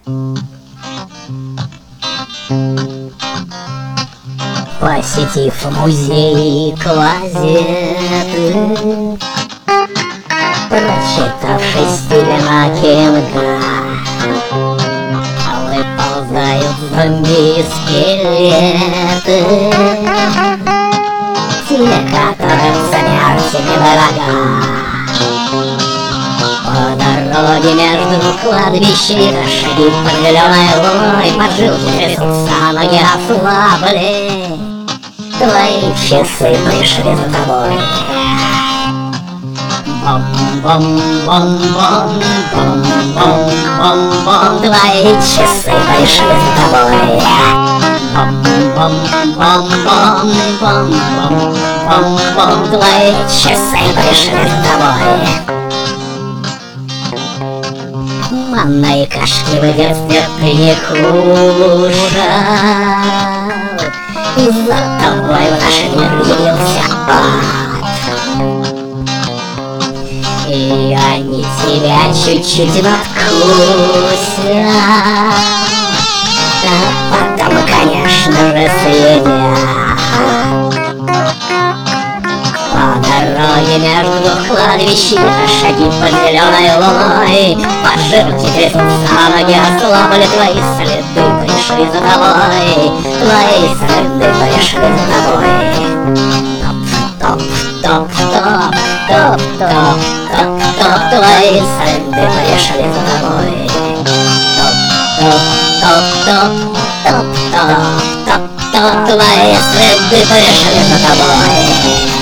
Посетив музей и клозеты, прочитавший Стивена Кинга, выползают зомби и скелеты, те, которым смерть недорога. По дороге между кладбищей шаги под зеленой луной, поджилки трясутся, ноги ослабли, твои часы пришли за тобой. Бом-бом-бом-бом, бом-бом-бом-бом, твои часы пришли за тобой. Бом-бом-бом-бом-бом-бом, твои часы пришли за тобой. Манной кашки в детстве ты не кушал, и за тобой в наш мир явился ад. И они тебя чуть-чуть надкусят, а потом, конечно же, съедят. По дороге между кладбищей шаги под зеленой луной, поджилки трясутся, ноги ослабли, твои следы пришли за тобой, твои следы пришли за тобой. Топ-топ-топ-топ, топ-топ-топ-топ, твои следы пришли за тобой. Топ-топ-топ-топ, топ-топ-топ-топ, твои следы пришли за тобой.